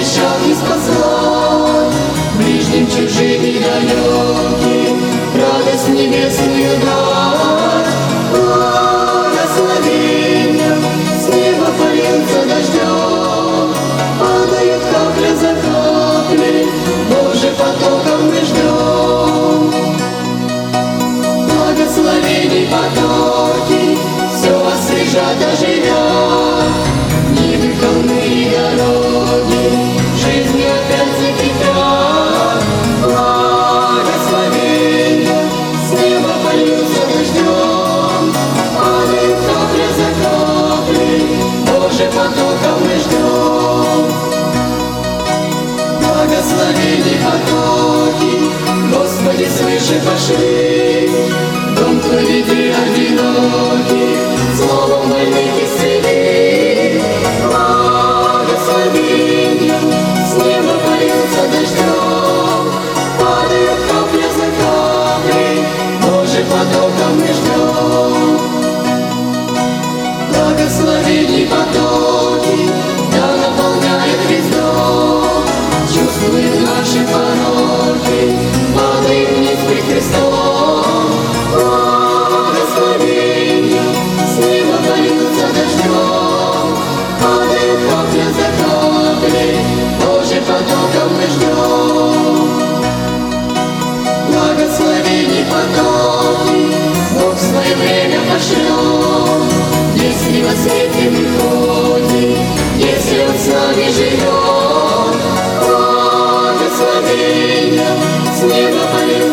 обещал и спасать, ближним, чужим и далеким, радость небесную дать. Благословенья с неба польются дождем, падают капля за каплей, Божьих потоков мы ждем. Благословений потоки все освежат, оживят, небо, холмы и дороги жизнью опять закипят. Благословения с неба польются дождем, падают капля за каплей, Божьих потоков мы ждем. Благословений потоки, Господи, свыше пошли, дом Твой веди одиноких, словом больных исцели. Благословения с неба польются дождем, падают капля за каплей, Божьих потоков мы ждем. Благословений потоки, да наполняет весь дом, чувствует наши пороки, падает вниз пред Христом. Благословения с неба польются дождем, падает капля за каплей, Божьих потоков мы ждем. Благословений потоки, Бог в свое время пошлет, если во свете мы ходим, если Он с нами живет. Благословения с неба польются